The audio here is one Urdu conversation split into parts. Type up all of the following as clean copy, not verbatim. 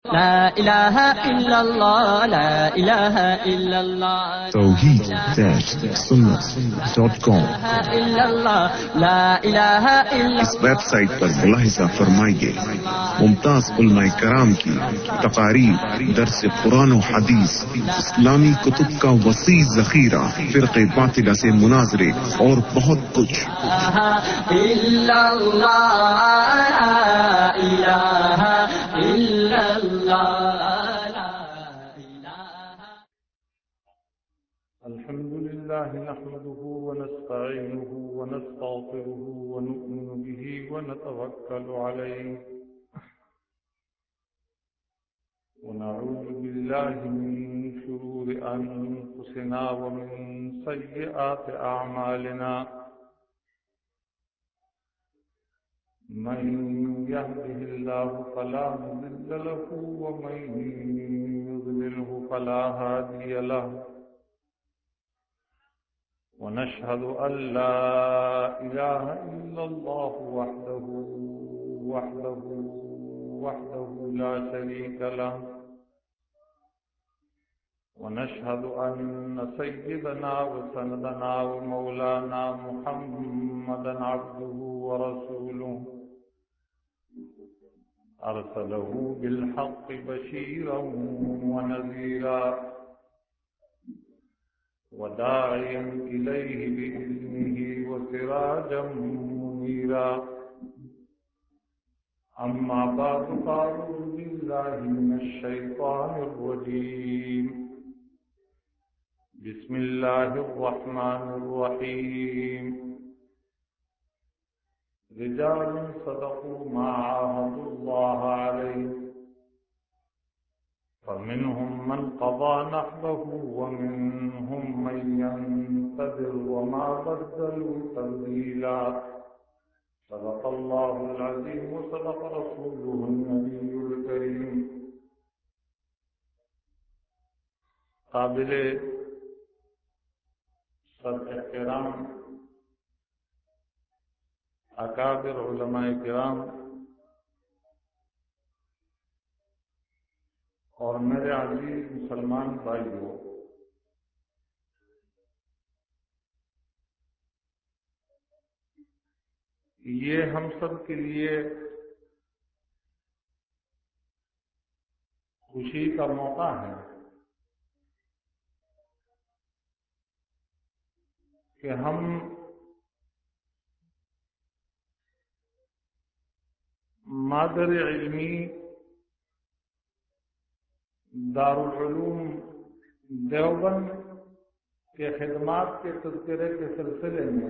لا الہ الا اللہ لا الہ الا اللہ توحید-سنت.com لا الہ الا اس ویب سائٹ پر ملاحظہ فرمائیے ممتاز علماء کرام کی تقاریر، درس قرآن و حدیث، اسلامی کتب کا وسیع ذخیرہ، فرقے باطلہ سے مناظرے اور بہت کچھ۔ الا اللہ لا الہ الا اللہ الحمد لله نحمده ونستعينه ونستغفره ونؤمن به ونتوكل عليه ونعوذ بالله من شرور أنفسنا ومن سيئات أعمالنا من يهده الله فلا مضل له ومن يضلله فلا هادي له ونشهد أن لا إله إلا الله وحده لا شريك له ونشهد أن سيدنا وسندنا ومولانا محمدا عبده ورسوله أرسله بالحق بشيرا ونذيرا وداعيا إليه بإذنه وسراجا منيرا أما بعد فأعوذ بالله من الشيطان الرجيم بسم الله الرحمن الرحيم رجال صدقوا ما عاهدوا الله عليه فمنهم من قضى نحبه ومنهم من ينتظر وما بدلوا تبديلا صدق الله العظيم وصدق رسوله النبي الكريم قابل صد احترام اکابر علماء کرام اور میرے عزیز مسلمان بھائیوں، یہ ہم سب کے لیے خوشی کا موقع ہے کہ ہم مادر علمی دارالعلوم دیوبند کے خدمات کے تذکرے کے سلسلے میں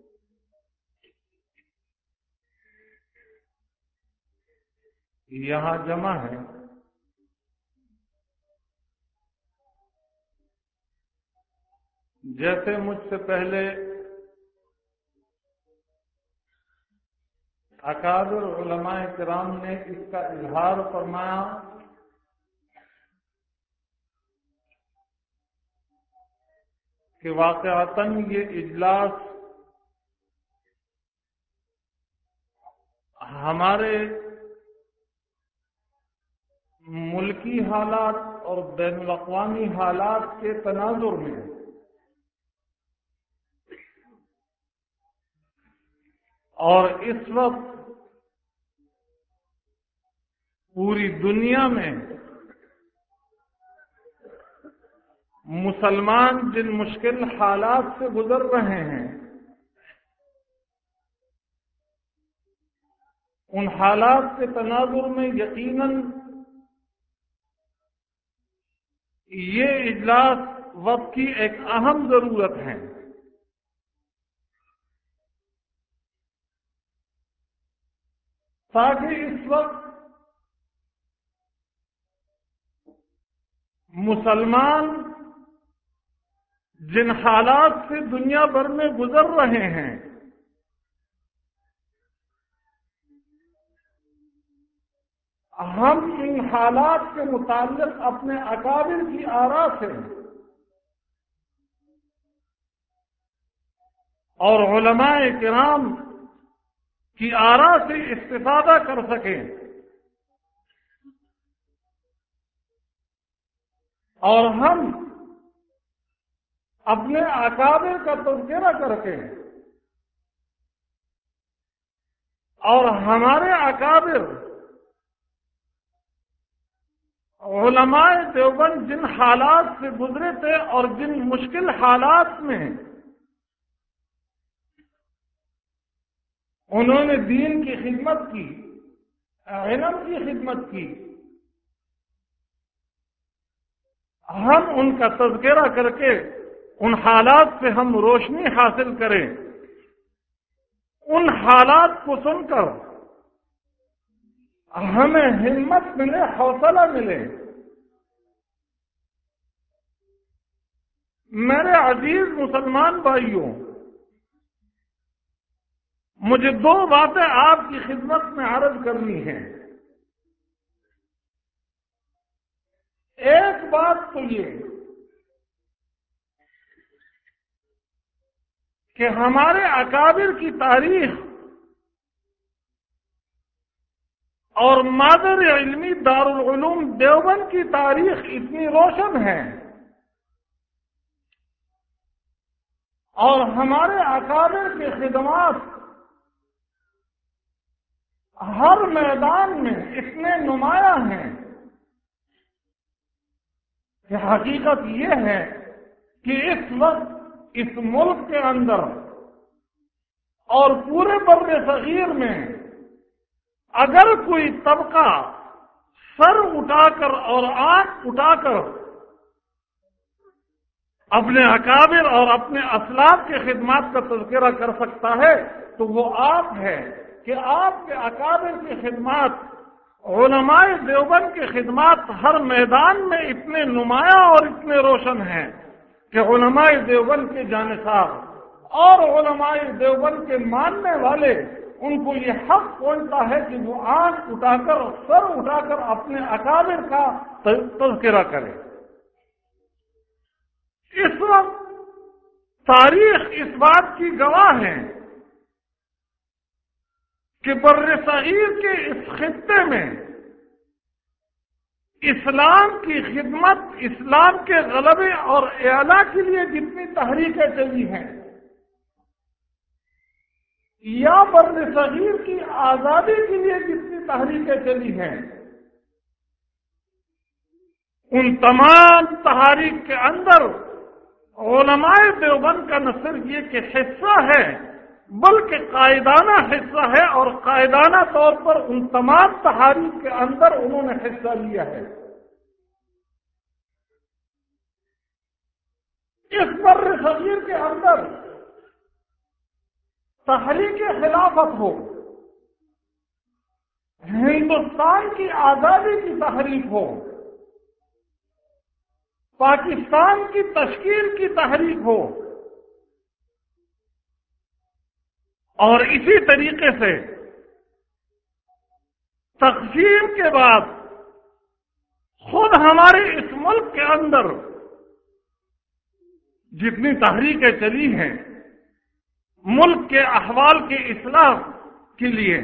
یہاں جمع ہیں۔ جیسے مجھ سے پہلے اکابر علماء کرام نے اس کا اظہار فرمایا کہ واقعتاً یہ اجلاس ہمارے ملکی حالات اور بین الاقوامی حالات کے تناظر میں اور اس وقت پوری دنیا میں مسلمان جن مشکل حالات سے گزر رہے ہیں ان حالات کے تناظر میں یقیناً یہ اجلاس وقت کی ایک اہم ضرورت ہے، تاکہ اس وقت مسلمان جن حالات سے دنیا بھر میں گزر رہے ہیں ہم ان حالات کے متعلق اپنے اکابر کی آراء سے اور علماء کرام کی آراء سے استفادہ کر سکیں اور ہم اپنے اکابر کا تذکرہ کر کے اور ہمارے اکابر علماء دیوبند جن حالات سے گزرے تھے اور جن مشکل حالات میں انہوں نے دین کی خدمت کی، علم کی خدمت کی، ہم ان کا تذکرہ کر کے ان حالات سے ہم روشنی حاصل کریں، ان حالات کو سن کر ہمیں ہمت ملے، حوصلہ ملے۔ میرے عزیز مسلمان بھائیوں، مجھے دو باتیں آپ کی خدمت میں عرض کرنی ہیں۔ ایک بات تو یہ کہ ہمارے اکابر کی تاریخ اور مادر علمی دارالعلوم دیوبند کی تاریخ اتنی روشن ہے اور ہمارے اکابر کی خدمات ہر میدان میں اتنے نمایاں ہیں کہ حقیقت یہ ہے کہ اس وقت اس ملک کے اندر اور پورے بر صغیر میں اگر کوئی طبقہ سر اٹھا کر اور آنکھ اٹھا کر اپنے اکابر اور اپنے اسلاف کے خدمات کا تذکرہ کر سکتا ہے تو وہ آپ ہے کہ آپ کے اکابر کی خدمات، علماء دیوبند کی خدمات ہر میدان میں اتنے نمایاں اور اتنے روشن ہیں کہ علماء دیوبند کے جانصار اور علماء دیوبند کے ماننے والے ان کو یہ حق پہنچتا ہے کہ وہ آنکھ اٹھا کر، سر اٹھا کر اپنے اکابر کا تذکرہ کرے۔ اس وقت تاریخ اس بات کی گواہ ہے کہ بر صغیر کے اس خطے میں اسلام کی خدمت، اسلام کے غلبے اور اعلیٰ کے لیے جتنی تحریکیں چلی ہیں یا بر صغیر کی آزادی کے لیے جتنی تحریکیں چلی ہیں، ان تمام تحریک کے اندر علماء دیوبند کا نہ صرف یہ کہ حصہ ہے بلکہ قائدانہ حصہ ہے، اور قائدانہ طور پر ان تمام تحریک کے اندر انہوں نے حصہ لیا ہے۔ اس بر صغیر کے اندر تحریک خلافت ہو، ہندوستان کی آزادی کی تحریک ہو، پاکستان کی تشکیل کی تحریک ہو، اور اسی طریقے سے تقسیم کے بعد خود ہمارے اس ملک کے اندر جتنی تحریکیں چلی ہیں ملک کے احوال کے اصلاح کے لیے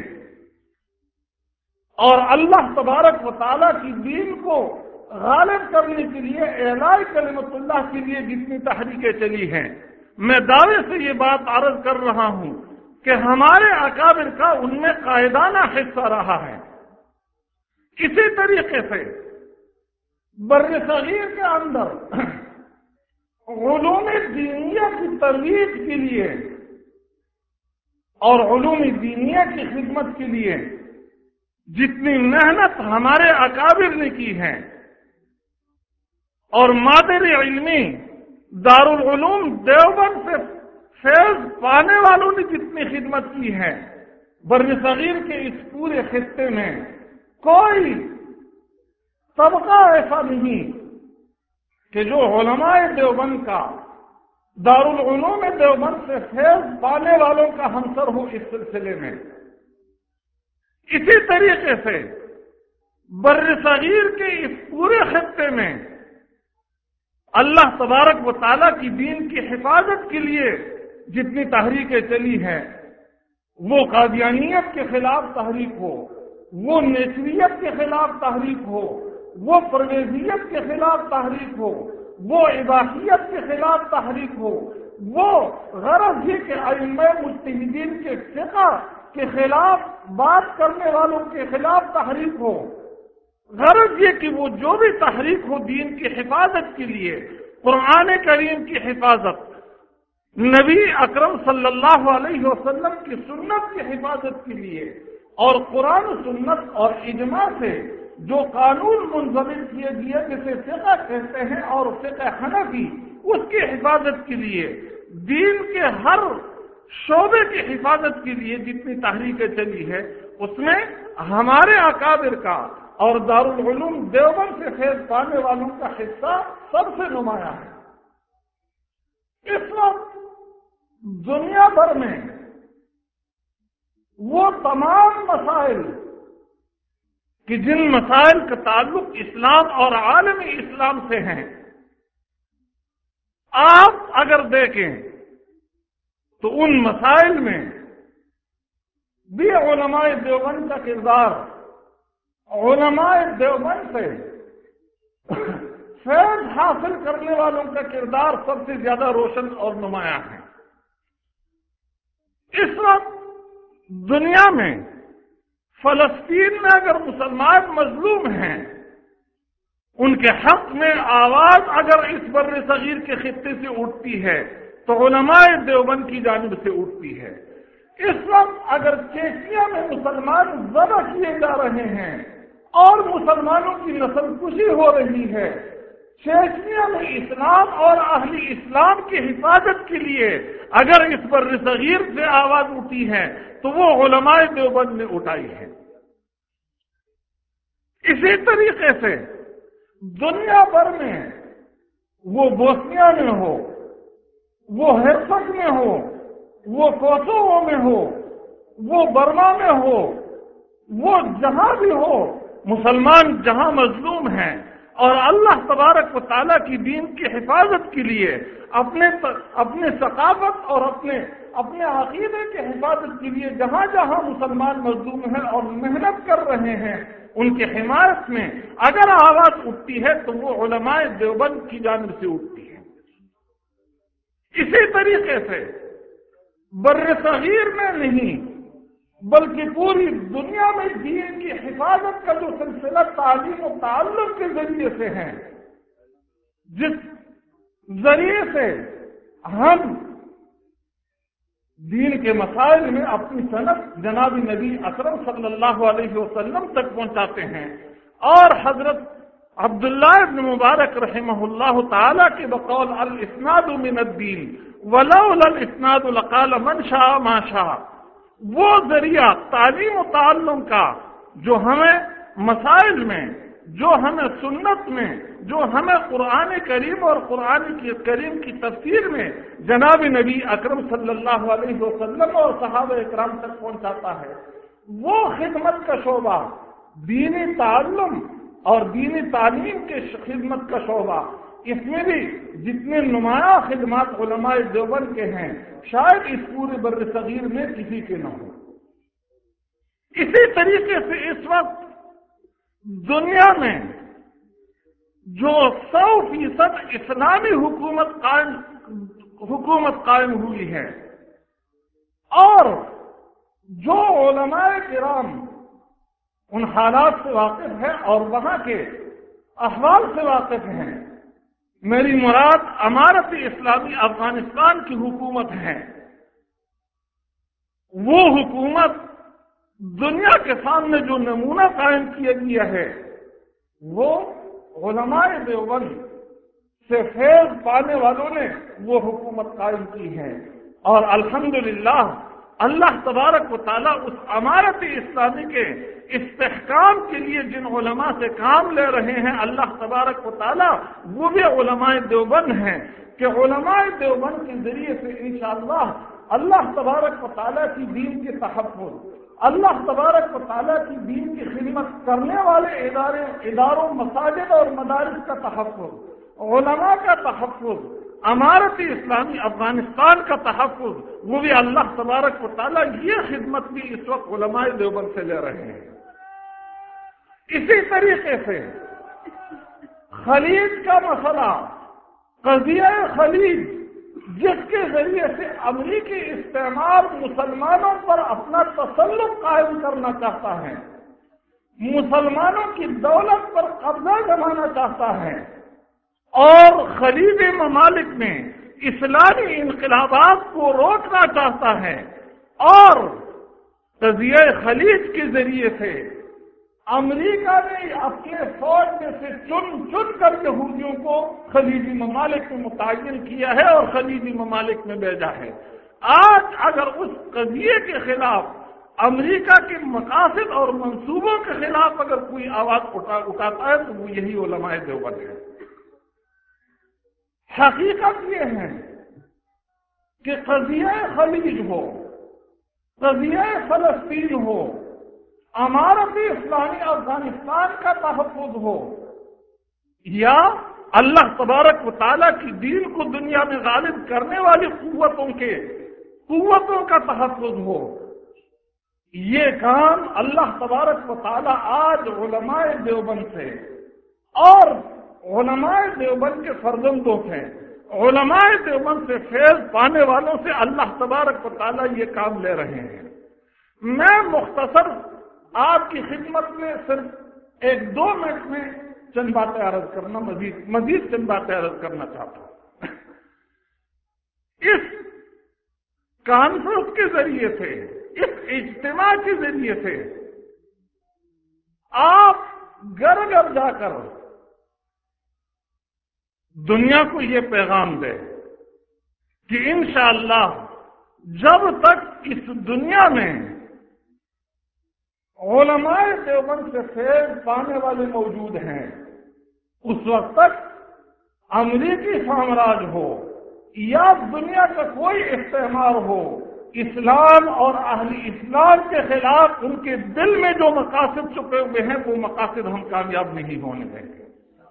اور اللہ تبارک و تعالیٰ کی دین کو غالب کرنے کے لیے، اعلاء کلمت اللہ کے لیے جتنی تحریکیں چلی ہیں، میں دعوے سے یہ بات عرض کر رہا ہوں کہ ہمارے اکابر کا ان میں قائدانہ حصہ رہا ہے۔ اسی طریقے سے بر صغیر کے اندر علوم دینیہ کی ترویج کے لیے اور علوم دینیہ کی خدمت کے لیے جتنی محنت ہمارے اکابر نے کی ہے اور مادر علمی دارالعلوم دیوبند سے فیض پانے والوں نے جتنی خدمت کی ہے، بر صغیر کے اس پورے خطے میں کوئی طبقہ ایسا نہیں کہ جو علماء دیوبند کا، دارالعلوم دیوبند سے فیض پانے والوں کا ہمسر ہو اس سلسلے میں۔ اسی طریقے سے بر صغیر کے اس پورے خطے میں اللہ تبارک و تعالیٰ کی دین کی حفاظت کے لیے جتنی تحریکیں چلی ہیں، وہ قادیانیت کے خلاف تحریک ہو، وہ نیچریت کے خلاف تحریک ہو، وہ پرویزیت کے خلاف تحریک ہو، وہ اباحیت کے خلاف تحریک ہو، وہ غرض یہ کہ ائمہ مجتہدین کے فقہ کے خلاف بات کرنے والوں کے خلاف تحریک ہو، غرض یہ کہ وہ جو بھی تحریک ہو دین کی حفاظت کے لیے، قرآن کریم کی حفاظت، نبی اکرم صلی اللہ علیہ وسلم کی سنت کی حفاظت کے لیے، اور قرآن و سنت اور اجماع سے جو قانون منظم کیے گئے جسے فقہ کہتے ہیں اور فقہ حنفی، اس کی حفاظت کے لیے، دین کے ہر شعبے کی حفاظت کے لیے جتنی تحریکیں چلی ہے اس میں ہمارے اکابر کا اور دارالعلوم دیوبند سے فیض پانے والوں کا حصہ سب سے نمایاں ہے۔ اس وقت دنیا بھر میں وہ تمام مسائل کہ جن مسائل کا تعلق اسلام اور عالمی اسلام سے ہیں، آپ اگر دیکھیں تو ان مسائل میں بھی علماء دیوبند کا کردار، علماء دیوبند سے فیض حاصل کرنے والوں کا کردار سب سے زیادہ روشن اور نمایاں ہے۔ اس وقت دنیا میں فلسطین میں اگر مسلمان مظلوم ہیں، ان کے حق میں آواز اگر اس بر صغیر کے خطے سے اٹھتی ہے تو علماء دیوبند کی جانب سے اٹھتی ہے۔ اس وقت اگر چیچنیا میں مسلمان ذبح کیے جا رہے ہیں اور مسلمانوں کی نسل کشی ہو رہی ہے، چیچنیا میں اسلام اور اہل اسلام کی حفاظت کے لیے اگر اس بر صغیر سے آواز اٹھی ہے تو وہ علماء دیوبند نے اٹھائی ہے۔ اسی طریقے سے دنیا بھر میں، وہ بوسنیا میں ہو، وہ ہرسک میں ہو، وہ کوسوو میں ہو، وہ برما میں ہو، وہ جہاں بھی ہو، مسلمان جہاں مظلوم ہیں اور اللہ تبارک و تعالیٰ کی دین کی حفاظت کے لیے اپنے ثقافت اور اپنے عقیدے کی حفاظت کے لیے جہاں جہاں مسلمان مظلوم ہیں اور محنت کر رہے ہیں، ان کی حمایت میں اگر آواز اٹھتی ہے تو وہ علماء دیوبند کی جانب سے اٹھتی ہے۔ اسی طریقے سے بر صغیر میں نہیں بلکہ پوری دنیا میں دین کی حفاظت کا جو سلسلہ تعلیم و تعلم کے ذریعے سے ہے، جس ذریعے سے ہم دین کے مسائل میں اپنی صنعت جناب نبی اکرم صلی اللہ علیہ وسلم تک پہنچاتے ہیں، اور حضرت عبداللہ ابن مبارک رحمہ اللہ تعالی کے بقول الاسناد من الدین ولولا الاسناد لقال من شاء ما شاء، وہ ذریعہ تعلیم و تعلم کا جو ہمیں مسائل میں، جو ہمیں سنت میں، جو ہمیں قرآن کریم اور قرآن کریم کی تفسیر میں جناب نبی اکرم صلی اللہ علیہ وسلم اور صحابہ اکرام تک پہنچاتا ہے، وہ خدمت کا شعبہ، دینی تعلم اور دینی تعلیم کے خدمت کا شعبہ، اس میں بھی جتنے نمایاں خدمات علماء دیوبند کے ہیں شاید اس پورے بر صغیر میں کسی کے نہ ہو۔ اسی طریقے سے اس وقت دنیا میں جو 100% اسلامی حکومت قائم ہوئی ہے اور جو علماء کرام ان حالات سے واقف ہیں اور وہاں کے احوال سے واقف ہیں، میری مراد امارت اسلامی افغانستان کی حکومت ہے، وہ حکومت دنیا کے سامنے جو نمونہ قائم کیا گیا ہے وہ علماء دیوبند سے فیض پانے والوں نے وہ حکومت قائم کی ہے، اور الحمدللہ اللہ تبارک و تعالیٰ اس امارت اسلامی کے استحکام کے لیے جن علماء سے کام لے رہے ہیں، اللہ تبارک و تعالیٰ وہ بھی علماء دیوبند ہیں کہ علماء دیوبند کے ذریعے سے انشاءاللہ اللہ تبارک و تعالیٰ کی دین کے تحفظ، اللہ تبارک و تعالیٰ کی دین کی خدمت کرنے والے اداروں، مساجد اور مدارس کا تحفظ، علماء کا تحفظ، امارت اسلامی افغانستان کا تحفظ، وہ بھی اللہ تبارک و تعالیٰ یہ خدمت بھی اس وقت علماء دیوبند سے لے رہے ہیں۔ اسی طریقے سے خلیج کا مسئلہ، قضیہ خلیج، جس کے ذریعے سے امریکی استعمار مسلمانوں پر اپنا تسلط قائم کرنا چاہتا ہے، مسلمانوں کی دولت پر قبضہ جمانا چاہتا ہے، اور خلیجی ممالک میں اسلامی انقلابات کو روکنا چاہتا ہے، اور قضیہ خلیج کے ذریعے سے امریکہ نے اپنے فوج میں سے چن کر یہودیوں کو خلیجی ممالک میں متعین کیا ہے اور خلیجی ممالک میں بھیجا ہے۔ آج اگر اس قضیے کے خلاف، امریکہ کے مقاصد اور منصوبوں کے خلاف اگر کوئی آواز اٹھاتا ہے تو وہ یہی علماء دیوبند ہے۔ حقیقت یہ ہے کہ قضیہ خلیج ہو، قضیہ فلسطین ہو، امارت اسلامی افغانستان کا تحفظ ہو، یا اللہ تبارک و تعالیٰ کی دین کو دنیا میں غالب کرنے والی قوتوں کا تحفظ ہو، یہ کام اللہ تبارک و تعالیٰ آج علماء دیوبند سے اور علماء دیوبند کے فرزندوں سے، علماء دیوبند سے فیض پانے والوں سے اللہ تبارک و تعالیٰ یہ کام لے رہے ہیں۔ میں مختصر آپ کی خدمت میں صرف 1-2 منٹ میں چند باتیں عرض کرنا، مزید چند باتیں عرض کرنا چاہتا ہوں۔ اس کانفرنس کے ذریعے سے، اس اجتماع کے ذریعے سے آپ گھر گھر جا کر دنیا کو یہ پیغام دیں کہ انشاءاللہ جب تک اس دنیا میں علماء دیوبند سے فیض پانے والے موجود ہیں، اس وقت تک امریکی سامراج ہو یا دنیا کا کوئی استعمار ہو، اسلام اور اہل اسلام کے خلاف ان کے دل میں جو مقاصد چھپے ہوئے ہیں وہ مقاصد ہم کامیاب نہیں ہونے دیں گے۔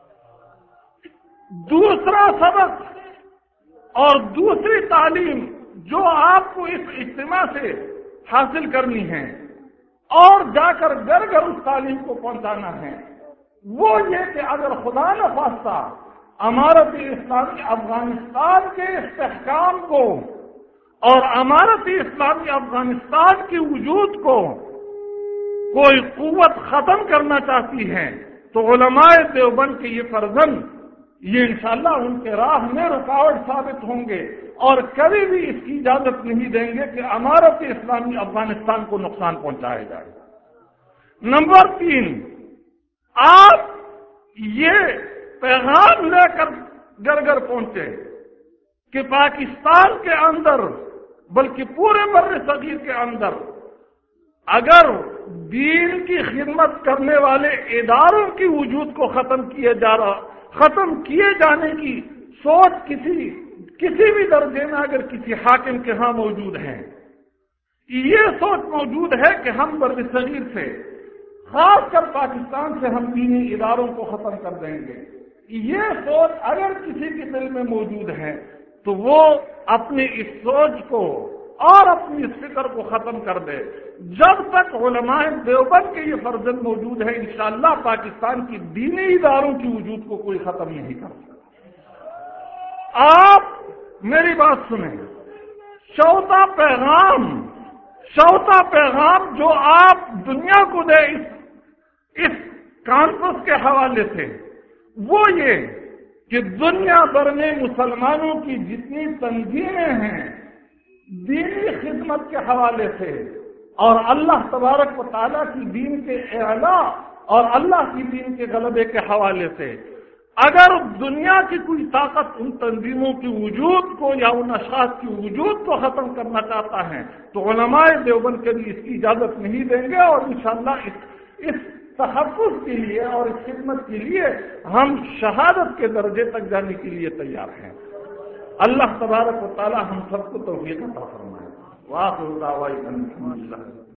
دوسرا سبق اور دوسری تعلیم جو آپ کو اس اجتماع سے حاصل کرنی ہے اور جا کر گھر گھر اس تعلیم کو پہنچانا ہے، وہ یہ کہ اگر خدا نخواستہ امارت اسلامی افغانستان کے استحکام کو اور امارت اسلامی افغانستان کے وجود کو کوئی قوت ختم کرنا چاہتی ہے تو علماء دیوبند کے یہ فرزند یہ انشاءاللہ ان کے راہ میں رکاوٹ ثابت ہوں گے اور کبھی بھی اس کی اجازت نہیں دیں گے کہ امارت اسلامی افغانستان کو نقصان پہنچایا جائے۔ نمبر 3، آپ یہ پیغام لے کر گھر گھر پہنچے کہ پاکستان کے اندر بلکہ پورے بر صغیر کے اندر اگر دین کی خدمت کرنے والے اداروں کی وجود کو ختم کیے جانے کی سوچ کسی بھی درجے میں اگر کسی حاکم کے ہاں موجود ہے، یہ سوچ موجود ہے کہ ہم بر صغیر سے، خاص کر پاکستان سے ہم دینی اداروں کو ختم کر دیں گے، یہ سوچ اگر کسی کے دل میں موجود ہے تو وہ اپنی اس سوچ کو اور اپنی اس فکر کو ختم کر دے۔ جب تک علماء دیوبند کے یہ فرزند موجود ہے انشاءاللہ پاکستان کی دینی اداروں کی وجود کو کوئی ختم نہیں کر سکتا۔ آپ میری بات سنیں، چوتھا پیغام جو آپ دنیا کو دے اس کانفرنس کے حوالے سے وہ یہ کہ دنیا بھر میں مسلمانوں کی جتنی تنظیمیں ہیں دینی خدمت کے حوالے سے اور اللہ تبارک و تعالیٰ کی دین کے اعلاء اور اللہ کی دین کے غلبے کے حوالے سے اگر دنیا کی کوئی طاقت ان تنظیموں کی وجود کو یا ان اشخاص کی وجود کو ختم کرنا چاہتا ہے تو علماء دیوبند کے لیے اس کی اجازت نہیں دیں گے اور انشاءاللہ اس تحفظ کے لیے اور اس خدمت کے لیے ہم شہادت کے درجے تک جانے کے لیے تیار ہیں۔ اللہ تبارک و تعالی ہم سب کو توفیق عطا فرمائے۔ وآخر دعوانا الحمدللہ۔